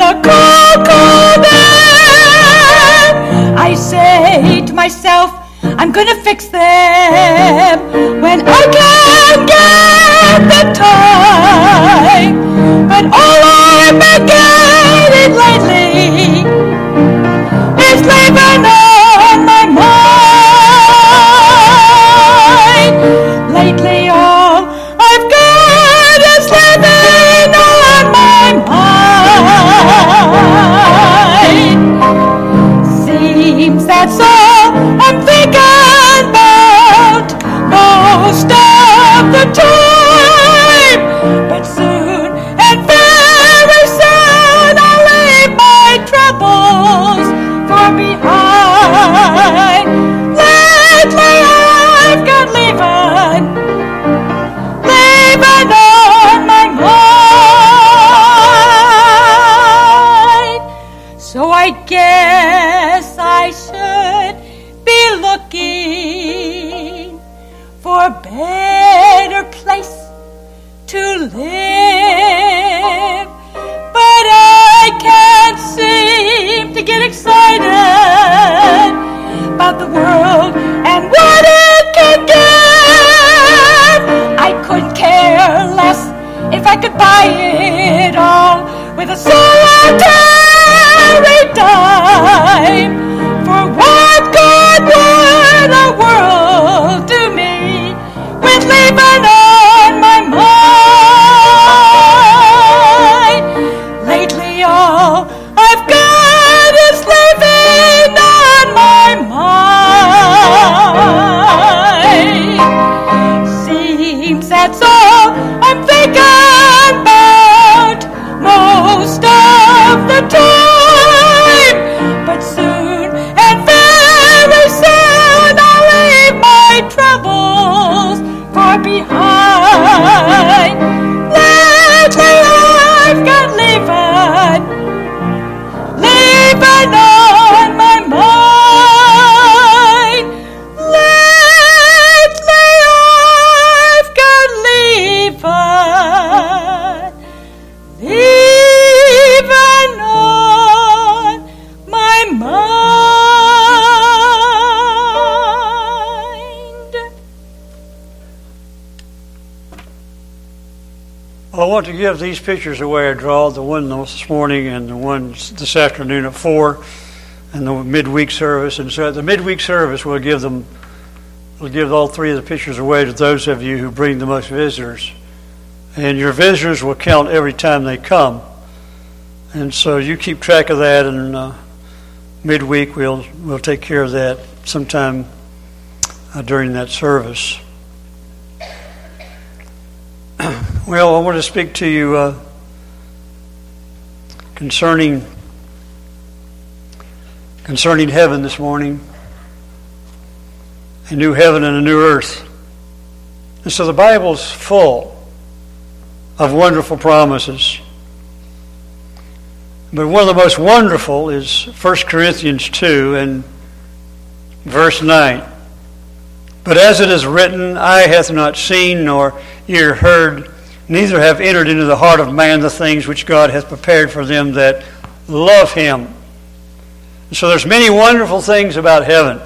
a cold, cold air. I say to myself, I'm gonna fix them when I can get the time. But all I've been getting lately is living on my mind. Lately all I've got is living on my mind. Seems that's all I'm thinking about most of the time. But soon and very soon I'll leave my troubles far behind. Lately I've got leaving on my mind. So I guess I should be looking for a better place to live. But I can't seem to get excited about the world and what it can give. I couldn't care less if I could buy it all with a solitary dime. For what good would the world do me with leaving on my mind? Lately all I've got is living on my mind. Seems that's all I'm thinking about most of the time. But soon and very soon I'll leave my troubles far behind. Lately I've got leaving on my mind. Lately I've got leaving on my mind. Well, I want to give these pictures away I draw, the one this morning and the one this afternoon at 4 and the midweek service. And so at the midweek service, we'll give all three of the pictures away to those of you who bring the most visitors. And your visitors will count every time they come. And so you keep track of that, and midweek we'll take care of that sometime during that service. Well, I want to speak to you concerning heaven this morning. A new heaven and a new earth. And so the Bible's full of wonderful promises. But one of the most wonderful is 1 Corinthians 2 and verse 9. But as it is written, eye hath not seen nor ear heard, neither have entered into the heart of man the things which God hath prepared for them that love him. And so there's many wonderful things about heaven.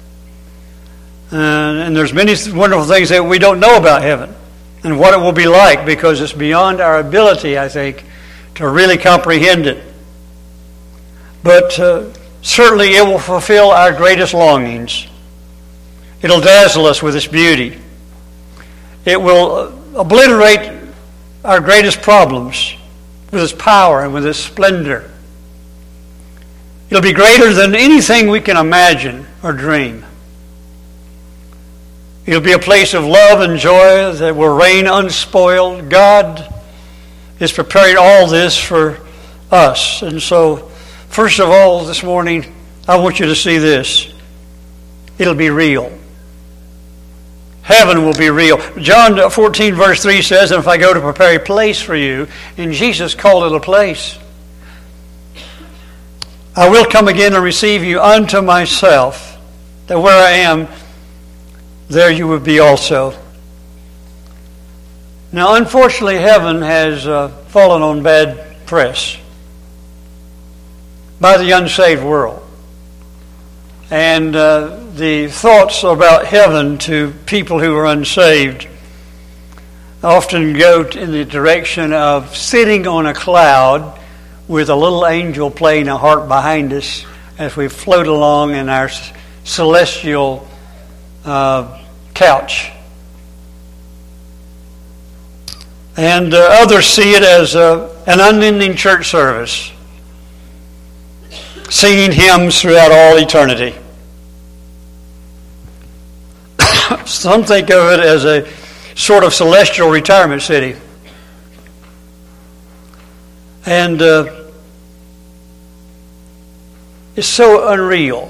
And there's many wonderful things that we don't know about heaven and what it will be like, because it's beyond our ability, I think, to really comprehend it. But certainly it will fulfill our greatest longings. It'll dazzle us with its beauty. It will obliterate our greatest problems with its power and with its splendor. It'll be greater than anything we can imagine or dream. It'll be a place of love and joy that will reign unspoiled. God is preparing all this for us. And so, first of all, this morning, I want you to see this. It'll be real. Heaven will be real. John 14 verse 3 says, and if I go to prepare a place for you, and Jesus called it a place, I will come again and receive you unto myself, that where I am, there you will be also. Now, unfortunately, heaven has fallen on bad press. by the unsaved world. And the thoughts about heaven to people who are unsaved often go in the direction of sitting on a cloud with a little angel playing a harp behind us as we float along in our celestial couch. And others see it as an unending church service, singing hymns throughout all eternity. Some think of it as a sort of celestial retirement city. And it's so unreal.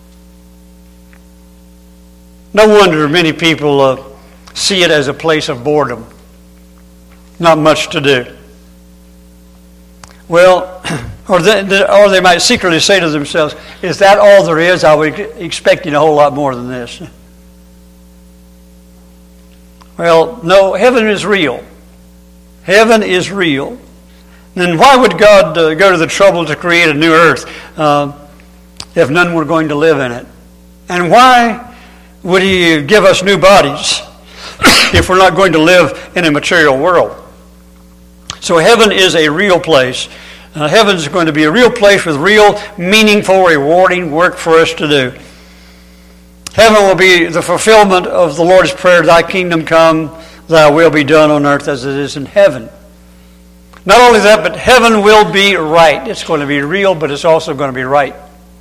No wonder many people see it as a place of boredom. Not much to do. Well, or they might secretly say to themselves, is that all there is? I was expecting a whole lot more than this. Well, no, heaven is real. Heaven is real. Then why would God go to the trouble to create a new earth if none were going to live in it? And why would He give us new bodies if we're not going to live in a material world? So heaven is a real place. Heaven is going to be a real place with real, meaningful, rewarding work for us to do. Heaven will be the fulfillment of the Lord's prayer, Thy kingdom come, Thy will be done on earth as it is in heaven. Not only that, but heaven will be right. It's going to be real, but it's also going to be right.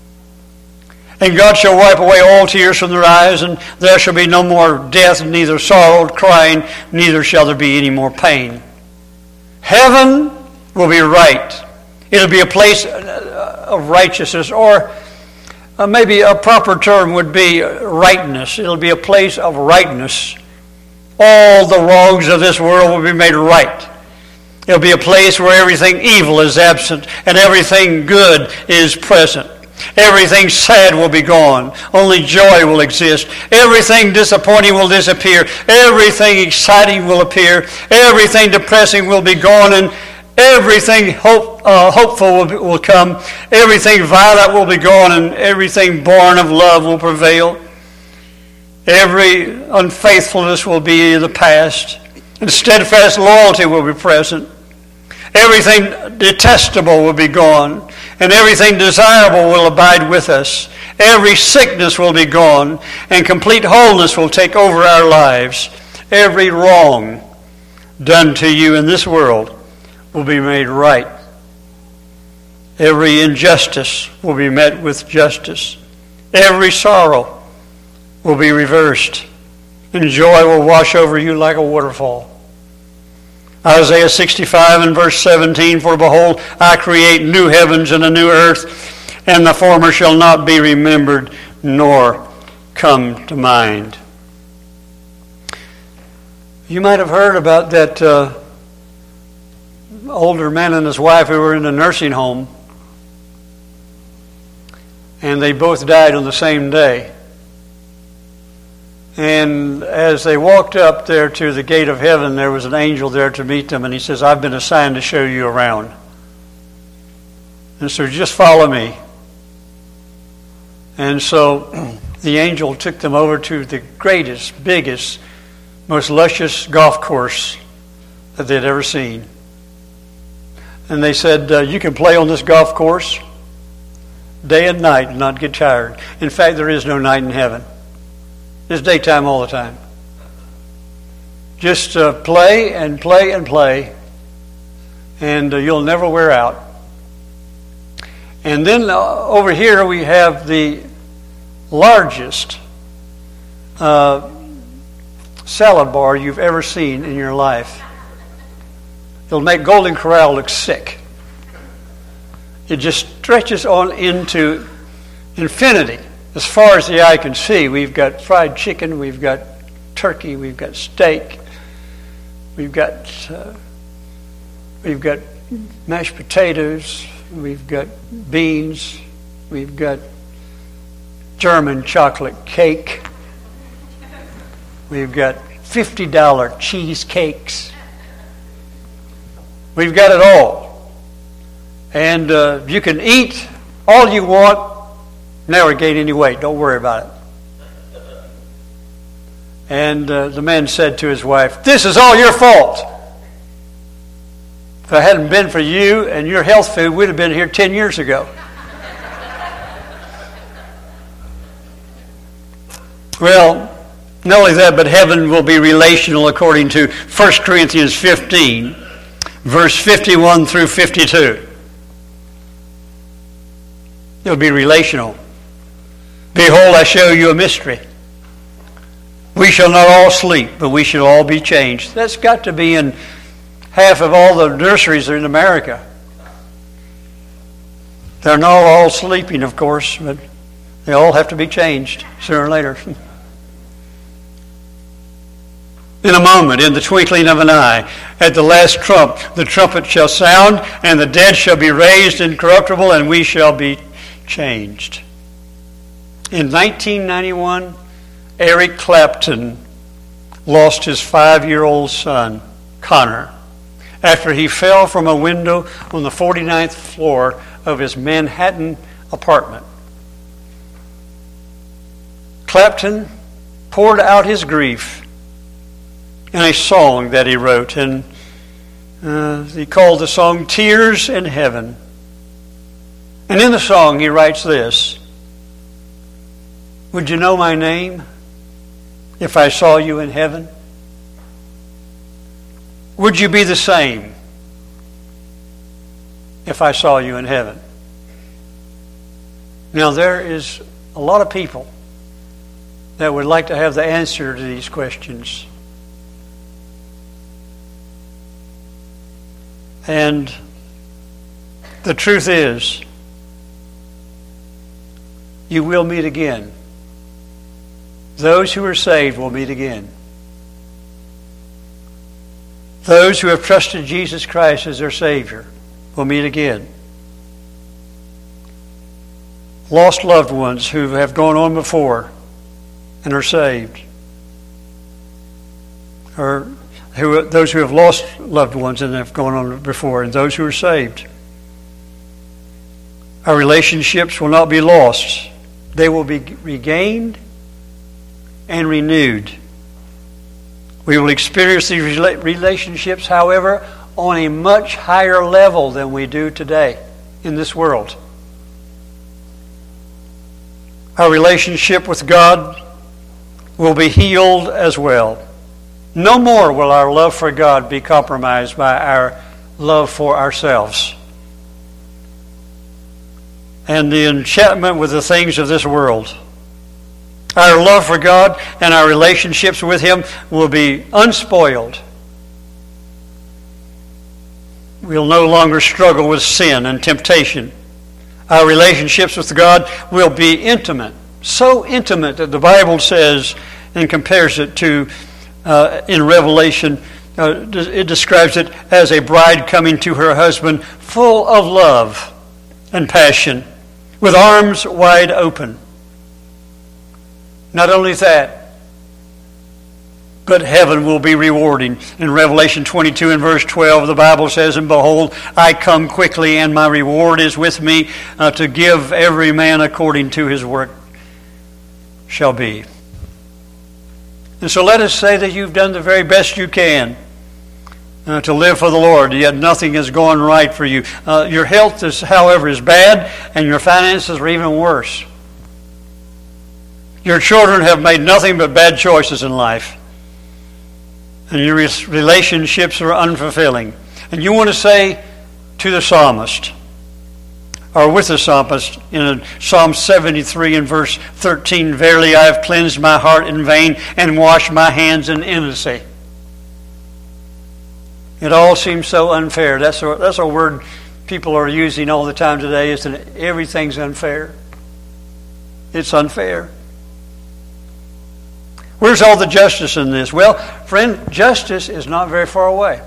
And God shall wipe away all tears from their eyes, and there shall be no more death, neither sorrow, crying, neither shall there be any more pain. Heaven will be right. It'll be a place of righteousness, or maybe a proper term would be rightness. It'll be a place of rightness. All the wrongs of this world will be made right. It'll be a place where everything evil is absent and everything good is present. Everything sad will be gone. Only joy will exist. Everything disappointing will disappear. Everything exciting will appear. Everything depressing will be gone, and everything hopeful will come. Everything violent will be gone, and everything born of love will prevail. Every unfaithfulness will be in the past, and steadfast loyalty will be present. Everything detestable will be gone, and everything desirable will abide with us. Every sickness will be gone, and complete wholeness will take over our lives. Every wrong done to you in this world will be made right. Every injustice will be met with justice. Every sorrow will be reversed, and joy will wash over you like a waterfall. Isaiah 65 and verse 17, for behold, I create new heavens and a new earth, and the former shall not be remembered, nor come to mind. You might have heard about that older man and his wife who were in a nursing home, and they both died on the same day. And as they walked up there to the gate of heaven, there was an angel there to meet them, and he says, I've been assigned to show you around. And so just follow me. And so the angel took them over to the greatest, biggest, most luscious golf course that they'd ever seen. And they said, you can play on this golf course day and night and not get tired. In fact, there is no night in heaven. It's daytime all the time. Just play and play and play, and you'll never wear out. And then over here we have the largest salad bar you've ever seen in your life. It'll make Golden Corral look sick. It just stretches on into infinity. As far as the eye can see, we've got fried chicken, we've got turkey, we've got steak, we've got mashed potatoes, we've got beans, we've got German chocolate cake, we've got $50 cheesecakes. We've got it all. And you can eat all you want, never gain any weight. Don't worry about it. And the man said to his wife, "This is all your fault. If it hadn't been for you and your health food, we'd have been here 10 years ago." Well, not only that, but heaven will be relational according to 1 Corinthians 15, verse 51 through 52. It'll be relational. "Behold, I show you a mystery. We shall not all sleep, but we shall all be changed." That's got to be in half of all the nurseries in America. They're not all sleeping, of course, but they all have to be changed sooner or later. "In a moment, in the twinkling of an eye, at the last trump, the trumpet shall sound, and the dead shall be raised incorruptible, and we shall be changed." In 1991, Eric Clapton lost his 5-year-old son, Connor, after he fell from a window on the 49th floor of his Manhattan apartment. Clapton poured out his grief in a song that he wrote, and he called the song "Tears in Heaven." And in the song he writes this: "Would you know my name if I saw you in heaven? Would you be the same if I saw you in heaven?" Now, there is a lot of people that would like to have the answer to these questions. And the truth is, you will meet again. Those who are saved will meet again. Those who have trusted Jesus Christ as their Savior will meet again. Lost loved ones who have gone on before and are saved, or those who have lost loved ones and have gone on before, and those who are saved. Our relationships will not be lost. They will be regained and renewed. We will experience these relationships, however, on a much higher level than we do today in this world. Our relationship with God will be healed as well. No more will our love for God be compromised by our love for ourselves and the enchantment with the things of this world. Our love for God and our relationships with Him will be unspoiled. We'll no longer struggle with sin and temptation. Our relationships with God will be intimate, so intimate that the Bible says and compares it to, in Revelation, it describes it as a bride coming to her husband full of love and passion, with arms wide open. Not only that, but heaven will be rewarding. In Revelation 22 and verse 12, the Bible says, "And behold, I come quickly, and my reward is with me to give every man according to his work shall be." And so let us say that you've done the very best you can to live for the Lord, yet nothing has gone right for you. Your health, however, is bad, and your finances are even worse. Your children have made nothing but bad choices in life, and your relationships are unfulfilling. And you want to say to the psalmist, or with the psalmist in Psalm 73 and verse 13, "Verily I have cleansed my heart in vain and washed my hands in innocency." It all seems so unfair. That's a word people are using all the time today, isn't it? Everything's unfair. It's unfair. Where's all the justice in this? Well, friend, justice is not very far away.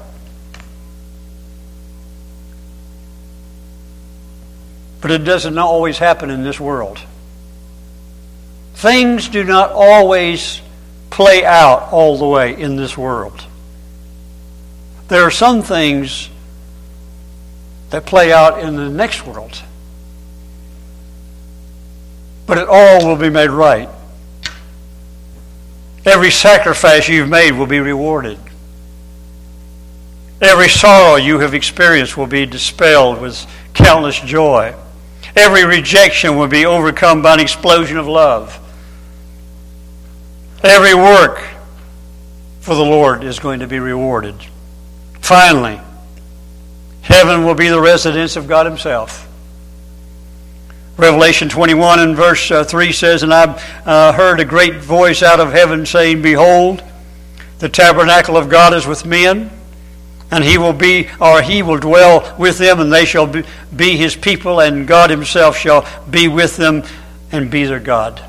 But it doesn't always happen in this world. Things do not always play out all the way in this world. There are some things that play out in the next world. but it all will be made right. Every sacrifice you've made will be rewarded. Every sorrow you have experienced will be dispelled with countless joy. Every rejection will be overcome by an explosion of love. Every work for the Lord is going to be rewarded. Finally, heaven will be the residence of God Himself. Revelation 21 and verse 3 says, "And I heard a great voice out of heaven saying, Behold, the tabernacle of God is with men, and He will dwell with them, and they shall be His people, and God Himself shall be with them and be their God."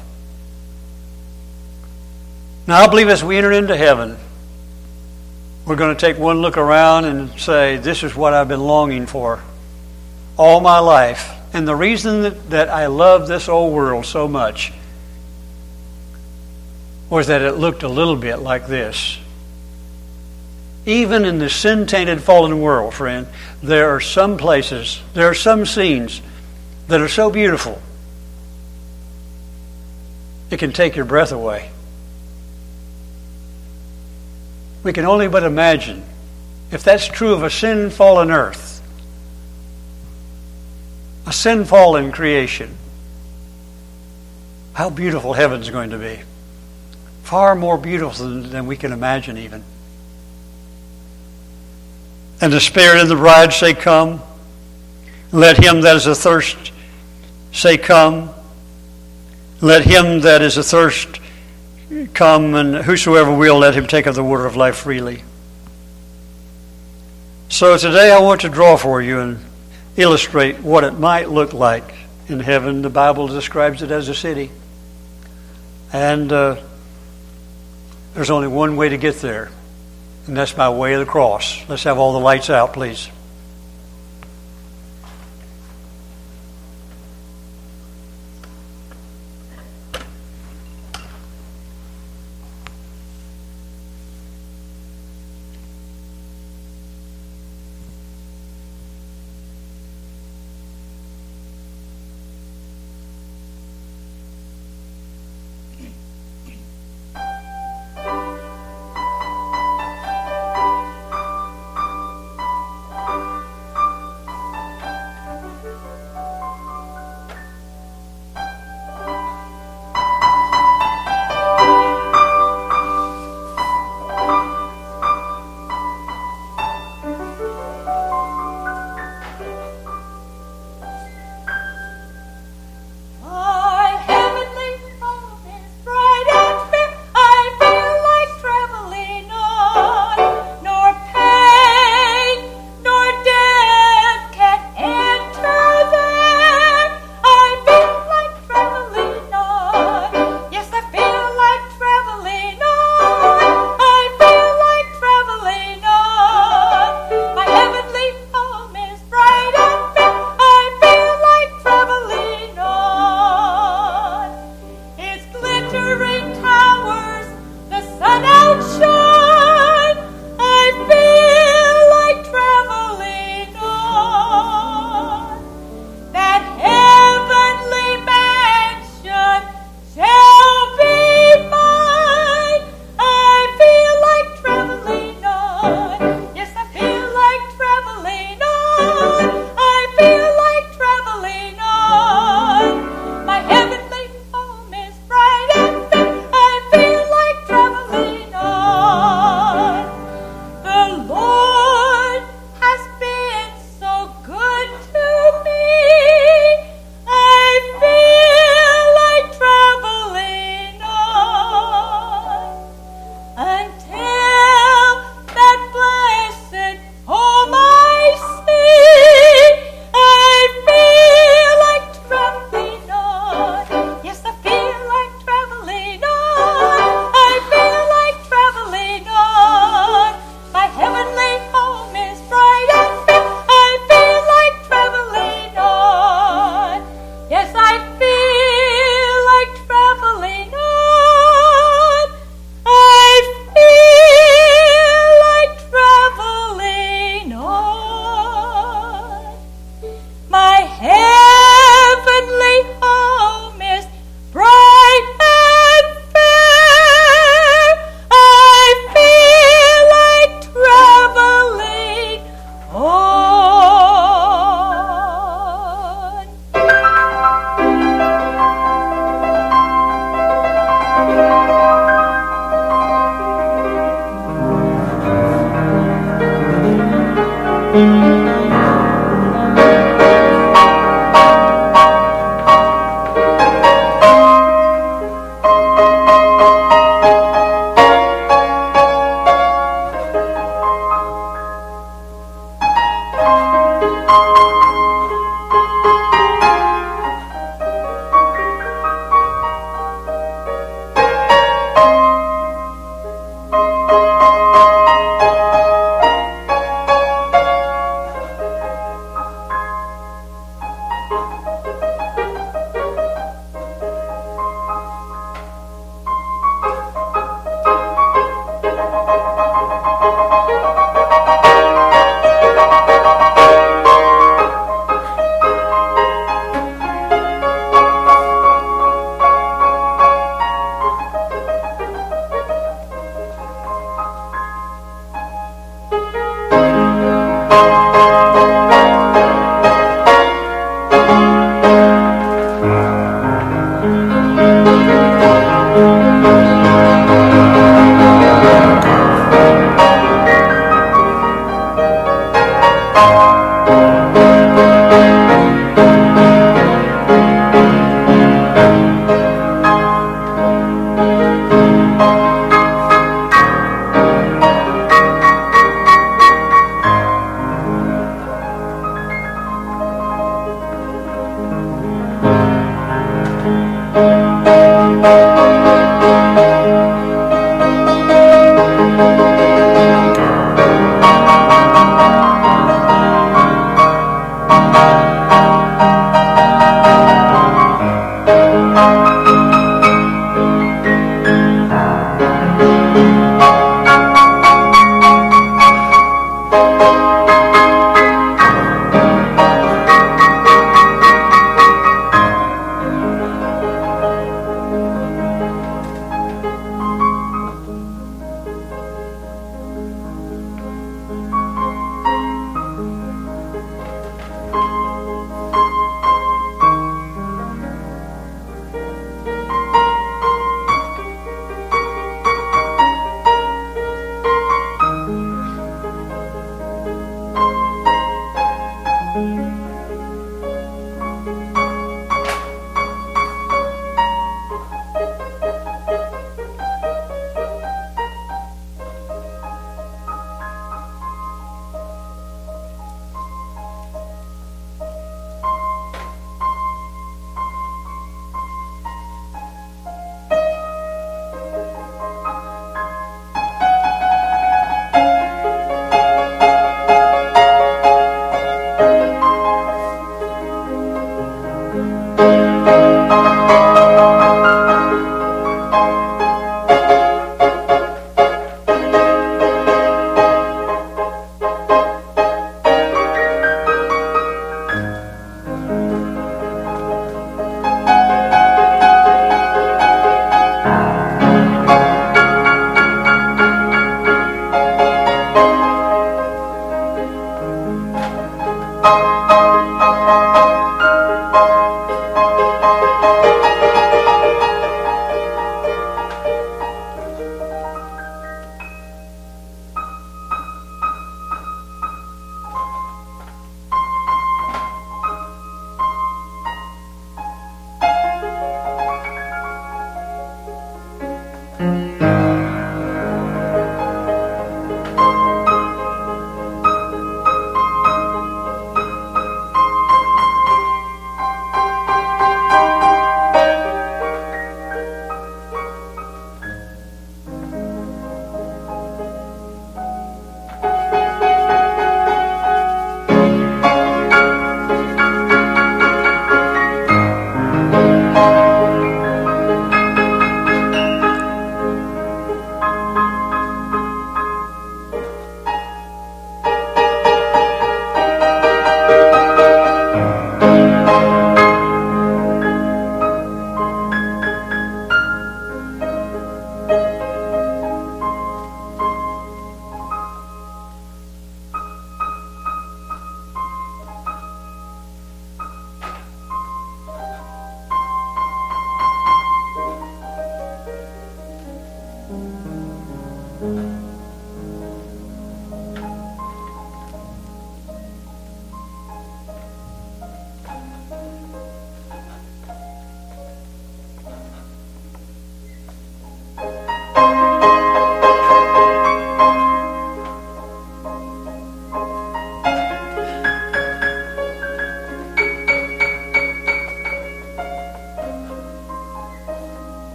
Now I believe as we enter into heaven, we're going to take one look around and say, this is what I've been longing for all my life. And the reason that I love this old world so much was that it looked a little bit like this. Even in the sin-tainted fallen world, friend, there are some places, there are some scenes that are so beautiful, it can take your breath away. We can only but imagine, if that's true of a sin-fallen earth, a sin-fallen creation, how beautiful heaven's going to be. Far more beautiful than we can imagine even. And the Spirit and the bride say, Come. Let him that is athirst say, Come. Let him that is athirst come, and whosoever will, let him take of the water of life freely. So today I want to draw for you and illustrate what it might look like in heaven. The Bible describes it as a city. And there's only one way to get there, and that's by way of the cross. Let's have all the lights out, please.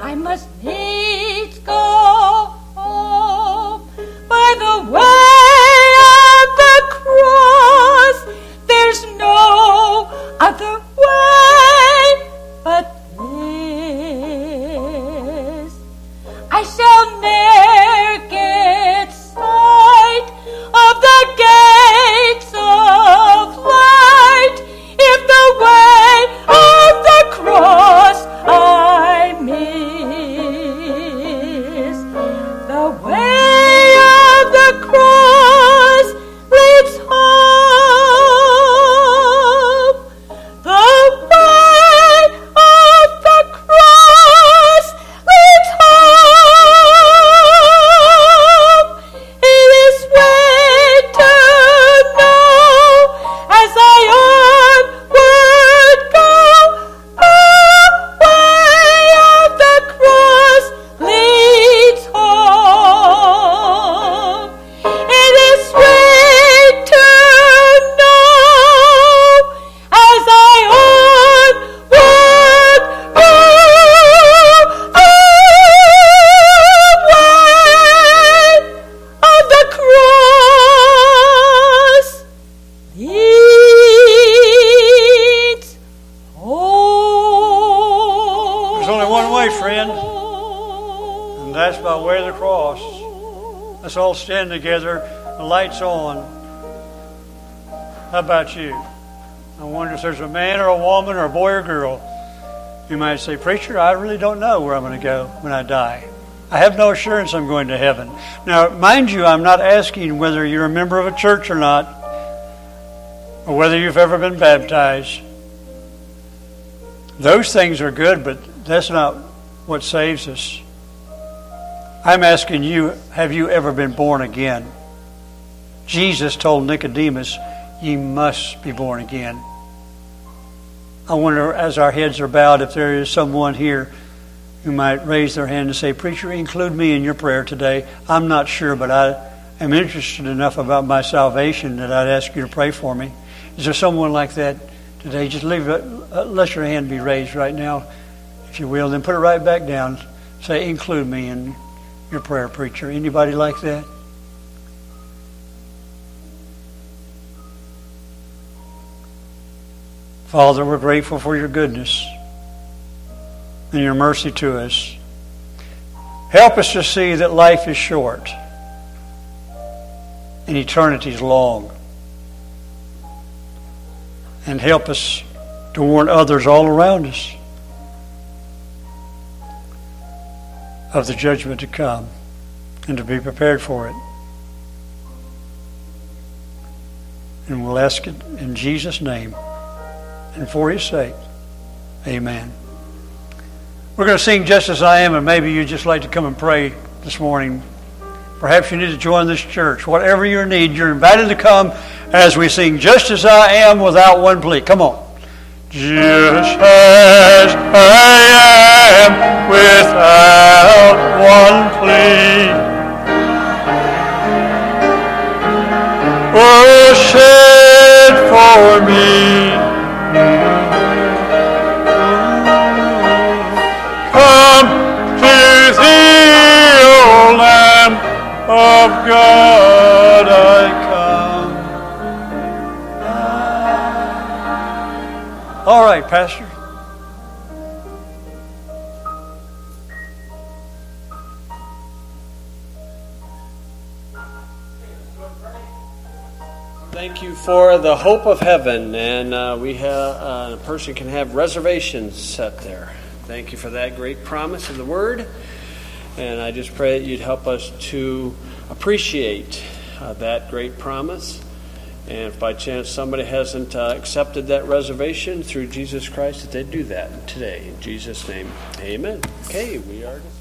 I must needs go by the way of the cross. There's no other way but this. I shall ne'er get sight of the gates of light if the way of the cross I miss. The way of the cross leads home. The way of the cross leads home. It is way to know as I onward go. The way of the cross leads home. It is way to know as I onward go. The way of the cross leads home. There's only one way, friend, and that's by way of the cross. Let's all stand together. The light's on. How about you? I wonder if there's a man or a woman or a boy or girl. You might say, "Preacher, I really don't know where I'm going to go when I die. I have no assurance I'm going to heaven." Now, mind you, I'm not asking whether you're a member of a church or not, or whether you've ever been baptized. Those things are good, but that's not what saves us. I'm asking you, have you ever been born again? Jesus told Nicodemus, "Ye must be born again." I wonder, as our heads are bowed, if there is someone here who might raise their hand and say, "Preacher, include me in your prayer today. I'm not sure, but I am interested enough about my salvation that I'd ask you to pray for me." Is there someone like that today? Just leave it. Let your hand be raised right now, if you will. Then put it right back down. Say, "Include me in your prayer, preacher." Anybody like that? Father, we're grateful for your goodness and your mercy to us. Help us to see that life is short and eternity is long. And help us to warn others all around us of the judgment to come and to be prepared for it. And we'll ask it in Jesus' name and for His sake. Amen. We're going to sing "Just As I Am," and maybe you'd just like to come and pray this morning. Perhaps you need to join this church. Whatever your need, you're invited to come as we sing "Just As I Am" without one plea. Come on. Just as I am without one plea, oh, shed for me. Come to Thee, O Lamb of God, I come. All right, Pastor. Thank you for the hope of heaven, and we have a person can have reservations set there. Thank you for that great promise of the Word, and I just pray that you'd help us to appreciate that great promise. And if by chance somebody hasn't accepted that reservation through Jesus Christ, that they do that today. In Jesus' name, amen. Okay, we are...